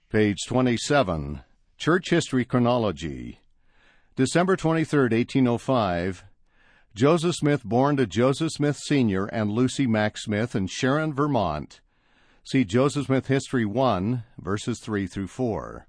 Page 27, Church History Chronology. December 23, 1805, Joseph Smith born to Joseph Smith Sr. and Lucy Mack Smith in Sharon, Vermont. See Joseph Smith History 1, verses 3 through 4.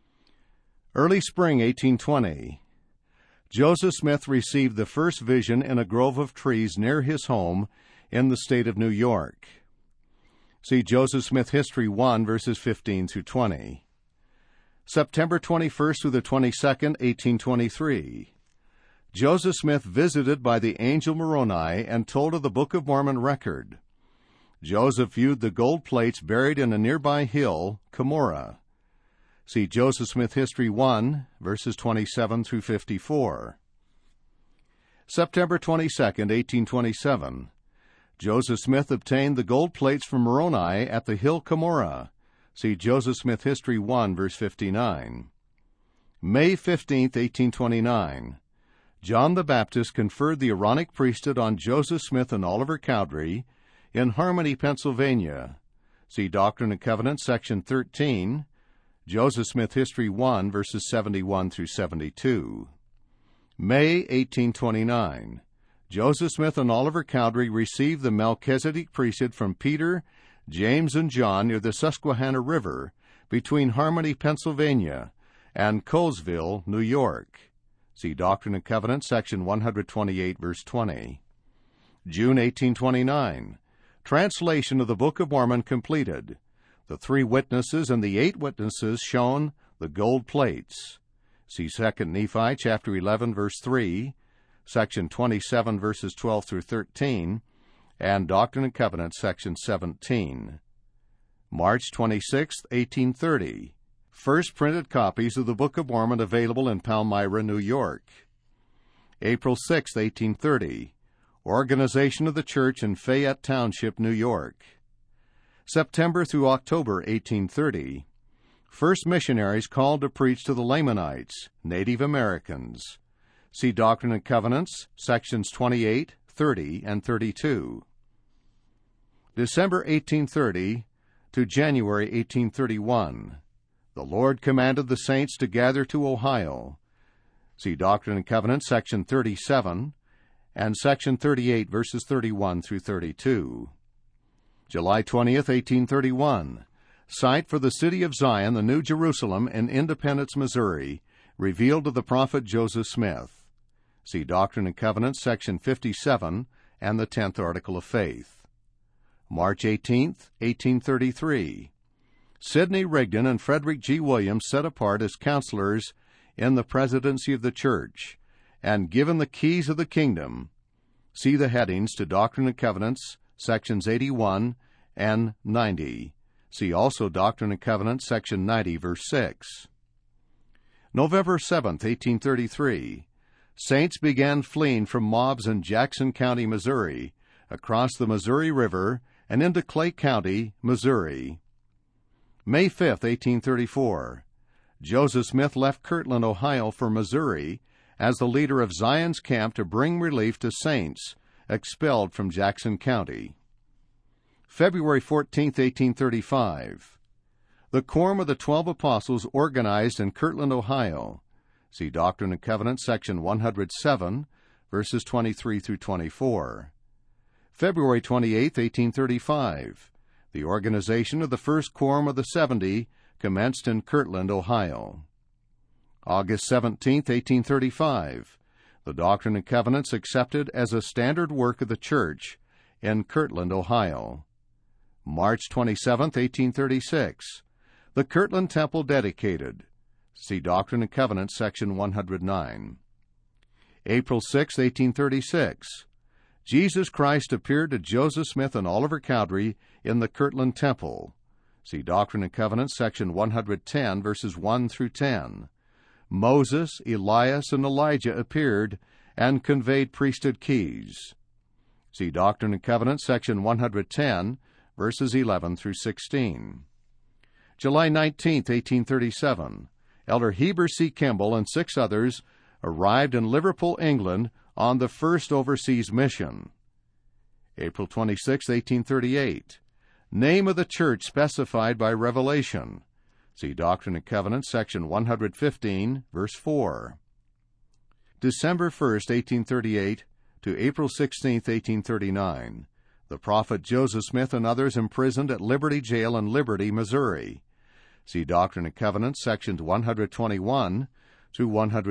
Early spring 1820. Joseph Smith received the first vision in a grove of trees near his home in the state of New York. See Joseph Smith History 1, verses 15 through 20. September 21st through the 22nd, 1823. Joseph Smith visited by the angel Moroni and told of the Book of Mormon record. Joseph viewed the gold plates buried in a nearby hill, Cumorah. See Joseph Smith History 1, verses 27 through 54. September 22nd, 1827. Joseph Smith obtained the gold plates from Moroni at the hill Cumorah. See Joseph Smith History 1, verse 59. May 15, 1829. John the Baptist conferred the Aaronic priesthood on Joseph Smith and Oliver Cowdery in Harmony, Pennsylvania. See Doctrine and Covenants, section 13, Joseph Smith History 1, verses 71 through 72. May 1829. Joseph Smith and Oliver Cowdery received the Melchizedek priesthood from Peter, James, and John near the Susquehanna River between Harmony, Pennsylvania, and Colesville, New York. See Doctrine and Covenants, section 128, verse 20. June 1829. Translation of the Book of Mormon completed. The 3 witnesses and the 8 witnesses shown the gold plates. See 2 Nephi, chapter 11, verse 3, section 27, verses 12 through 13, and Doctrine and Covenants, section 17. March 26, 1830. First printed copies of the Book of Mormon available in Palmyra, New York. April 6, 1830. Organization of the church in Fayette Township, New York. September through October 1830. First missionaries called to preach to the Lamanites, Native Americans. See Doctrine and Covenants, sections 28, 30, and 32. December 1830 to January 1831. The Lord commanded the saints to gather to Ohio. See Doctrine and Covenants, section 37, and section 38, verses 31 through 32. July 20th, 1831. Site for the city of Zion, the New Jerusalem, in Independence, Missouri, revealed to the prophet Joseph Smith. See Doctrine and Covenants, section 57, and the 10th Article of Faith. March 18th, 1833. Sidney Rigdon and Frederick G. Williams set apart as counselors in the presidency of the church and given the keys of the kingdom. See the headings to Doctrine and Covenants, sections 81 and 90. See also Doctrine and Covenants, section 90, verse 6. November 7th, 1833. Saints began fleeing from mobs in Jackson County, Missouri, across the Missouri River and into Clay County, Missouri. May 5th, 1834. Joseph Smith left Kirtland, Ohio for Missouri as the leader of Zion's camp to bring relief to saints expelled from Jackson County. February 14, 1835. The Quorum of the 12 Apostles organized in Kirtland, Ohio. See Doctrine and Covenants, section 107, verses 23 through 24. February 28, 1835. The organization of the First Quorum of the 70 commenced in Kirtland, Ohio. August 17, 1835. The Doctrine and Covenants accepted as a standard work of the Church in Kirtland, Ohio. March 27, 1836. The Kirtland Temple dedicated. See Doctrine and Covenants, section 109. April 6, 1836. Jesus Christ appeared to Joseph Smith and Oliver Cowdery in the Kirtland Temple. See Doctrine and Covenants, section 110, verses 1 through 10. Moses, Elias, and Elijah appeared and conveyed priesthood keys. See Doctrine and Covenants, section 110, verses 11 through 16. July 19, 1837. Elder Heber C. Kimball and 6 others arrived in Liverpool, England, on the first overseas mission. April 26, 1838. Name of the church specified by revelation. See Doctrine and Covenants, section 115, verse 4. December 1, 1838 to April 16, 1839, the prophet Joseph Smith and others imprisoned at Liberty Jail in Liberty, Missouri. See Doctrine and Covenants, sections 121 to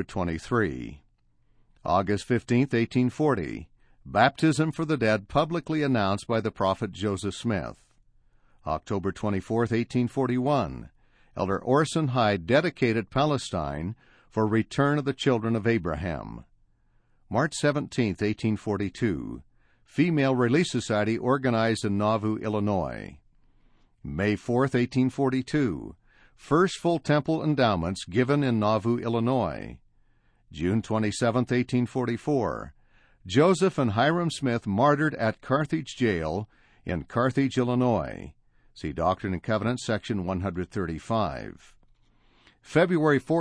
123. August 15, 1840, baptism for the dead publicly announced by the prophet Joseph Smith. October 24, 1841, Elder Orson Hyde dedicated Palestine for return of the children of Abraham. March 17, 1842, Female Relief Society organized in Nauvoo, Illinois. May 4, 1842, first full temple endowments given in Nauvoo, Illinois. June 27, 1844, Joseph and Hiram Smith martyred at Carthage Jail in Carthage, Illinois. See Doctrine and Covenants, section 135. February 4,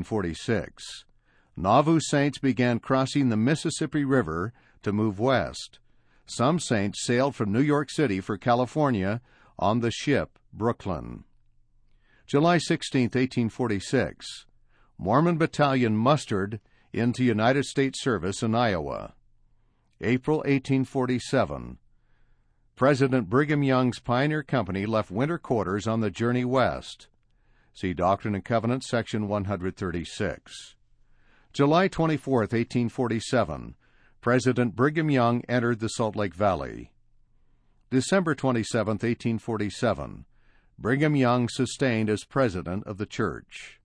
1846, Nauvoo saints began crossing the Mississippi River to move west. Some saints sailed from New York City for California on the ship Brooklyn. July 16, 1846, Mormon Battalion mustered into United States service in Iowa. April 1847, President Brigham Young's Pioneer Company left winter quarters on the journey west. See Doctrine and Covenants, section 136. July 24, 1847, President Brigham Young entered the Salt Lake Valley. December 27, 1847, Brigham Young sustained as President of the Church.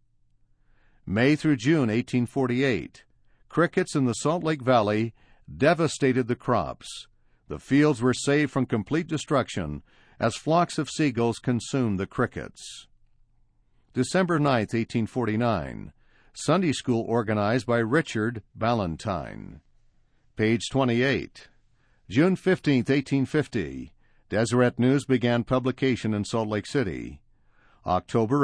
May through June 1848, crickets in the Salt Lake Valley devastated the crops. The fields were saved from complete destruction as flocks of seagulls consumed the crickets. December 9, 1849, Sunday school organized by Richard Ballantyne. Page 28. June 15, 1850, Deseret News began publication in Salt Lake City. October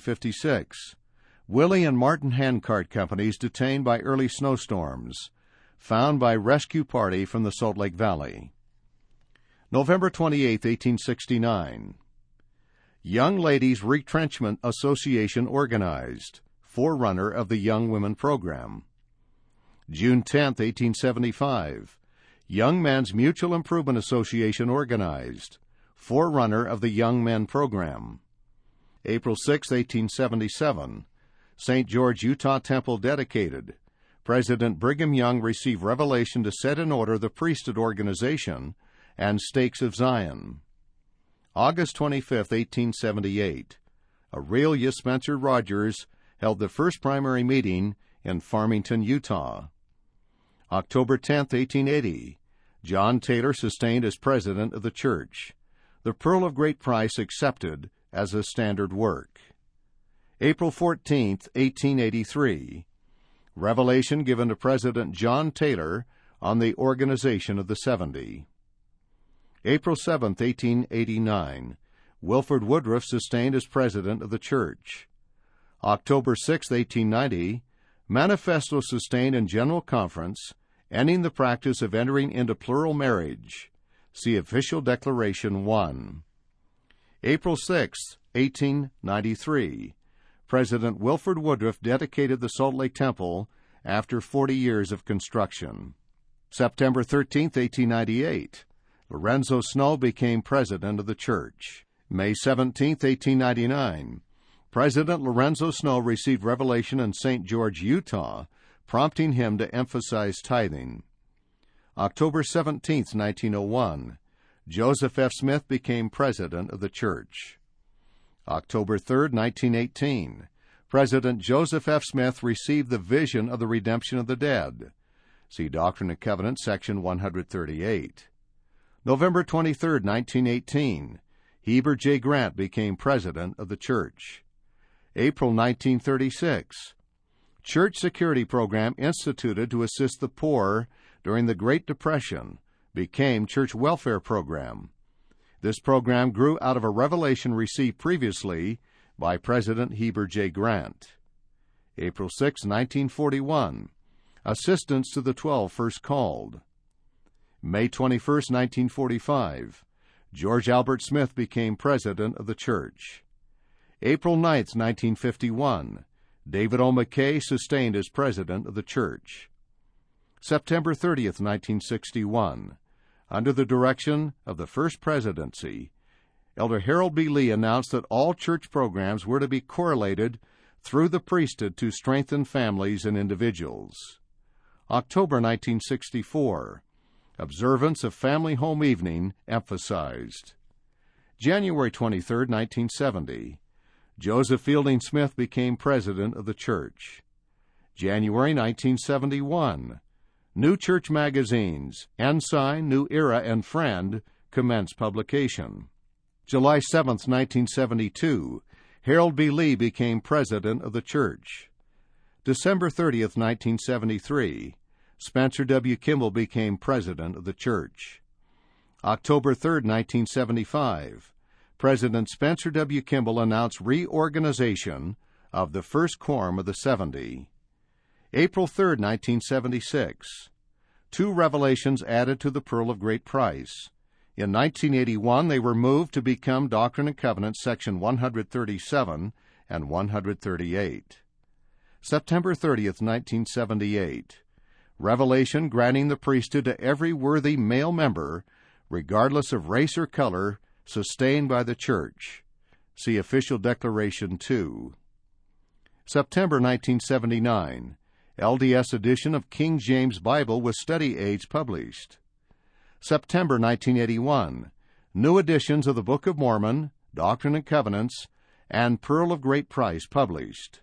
1856, Willie and Martin Handcart Companies detained by early snowstorms, found by rescue party from the Salt Lake Valley. November 28, 1869, Young Ladies Retrenchment Association organized, forerunner of the Young Women Program. June 10, 1875, Young Men's Mutual Improvement Association organized, forerunner of the Young Men Program. April 6, 1877, St. George, Utah Temple dedicated. President Brigham Young received revelation to set in order the priesthood organization and Stakes of Zion. August 25, 1878, Aurelia Spencer Rogers held the first primary meeting in Farmington, Utah. October 10, 1880, John Taylor sustained as president of the church. The Pearl of Great Price accepted as a standard work. April 14, 1883, revelation given to President John Taylor on the organization of the 70. April 7, 1889, Wilford Woodruff sustained as president of the church. October 6, 1890, manifesto sustained in General Conference, ending the practice of entering into plural marriage. See Official Declaration 1. April 6, 1893, President Wilford Woodruff dedicated the Salt Lake Temple after 40 years of construction. September 13, 1898, Lorenzo Snow became president of the church. May 17, 1899, President Lorenzo Snow received revelation in St. George, Utah, prompting him to emphasize tithing. October 17, 1901, Joseph F. Smith became president of the church. October 3, 1918, President Joseph F. Smith received the vision of the redemption of the dead. See Doctrine and Covenants, section 138. November 23, 1918, Heber J. Grant became president of the church. April 1936, Church Security Program instituted to assist the poor during the Great Depression became Church Welfare Program. This program grew out of a revelation received previously by President Heber J. Grant. April 6, 1941, Assistance to the 12 first called. May 21, 1945, George Albert Smith became president of the church. April 9, 1951, David O. McKay sustained as president of the church. September 30, 1961, under the direction of the First Presidency, Elder Harold B. Lee announced that all church programs were to be correlated through the priesthood to strengthen families and individuals. October 1964, observance of Family Home Evening emphasized. January 23, 1970, Joseph Fielding Smith became president of the church. January 1971, New Church magazines, Ensign, New Era, and Friend commenced publication. July 7, 1972, Harold B. Lee became president of the church. December 30, 1973, Spencer W. Kimball became president of the church. October 3, 1975, President Spencer W. Kimball announced reorganization of the First Quorum of the 70. April 3, 1976, 2 revelations added to the Pearl of Great Price. In 1981, they were moved to become Doctrine and Covenants, section 137 and 138. September 30, 1978, revelation granting the priesthood to every worthy male member, regardless of race or color, sustained by the church. See Official Declaration 2. September 1979, LDS edition of King James Bible with study aids published. September 1981, new editions of the Book of Mormon, Doctrine and Covenants, and Pearl of Great Price published.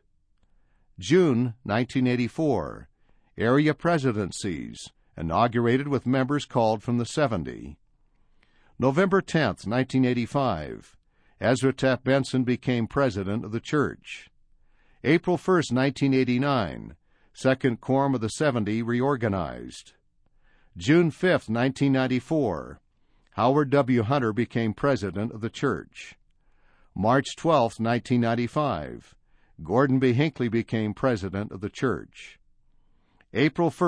June 1984, area presidencies, inaugurated with members called from the 70. November 10, 1985, Ezra Taft Benson became president of the church. April 1, 1989, Second Quorum of the 70 reorganized. June 5, 1994, Howard W. Hunter became president of the church. March 12, 1995, Gordon B. Hinckley became president of the church. April 1,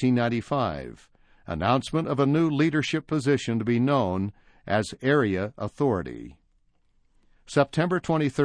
1995, announcement of a new leadership position to be known as Area Authority. September 23,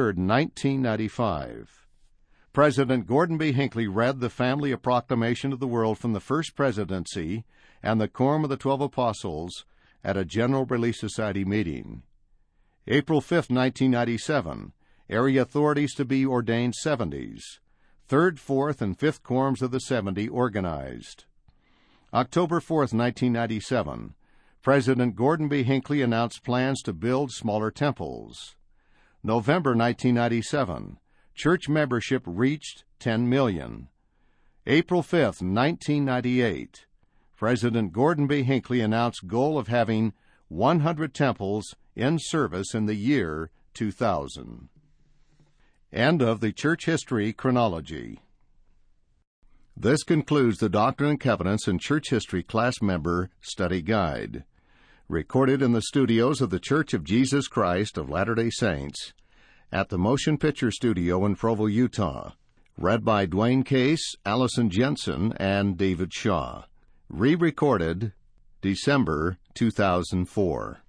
1995, President Gordon B. Hinckley read the Family a Proclamation of the World from the First Presidency and the Quorum of the 12 Apostles at a General Relief Society meeting. April 5, 1997, area authorities to be ordained 70s. Third, Fourth, and Fifth Quorums of the 70 organized. October 4, 1997, President Gordon B. Hinckley announced plans to build smaller temples. November 1997, church membership reached 10 million. April 5, 1998, President Gordon B. Hinckley announced goal of having 100 temples in service in the year 2000. End of the Church History Chronology. This concludes the Doctrine and Covenants and Church History Class Member Study Guide, recorded in the studios of The Church of Jesus Christ of Latter-day Saints at the Motion Picture Studio in Provo, Utah. Read by Dwayne Case, Allison Jensen, and David Shaw. Re-recorded December 2004.